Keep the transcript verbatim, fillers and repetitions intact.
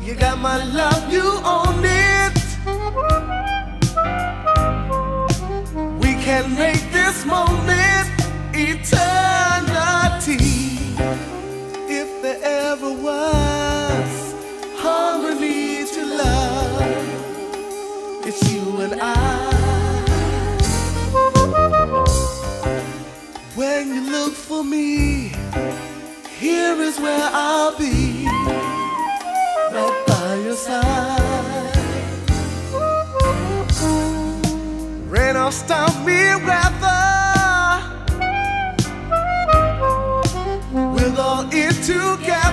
You got my love, you own it. We can make this moment eternity. If there ever was harmony to love, it's you and I. When you look for me, here is where I'll be, right by your side. Rain or stormy weather, we'll go in together.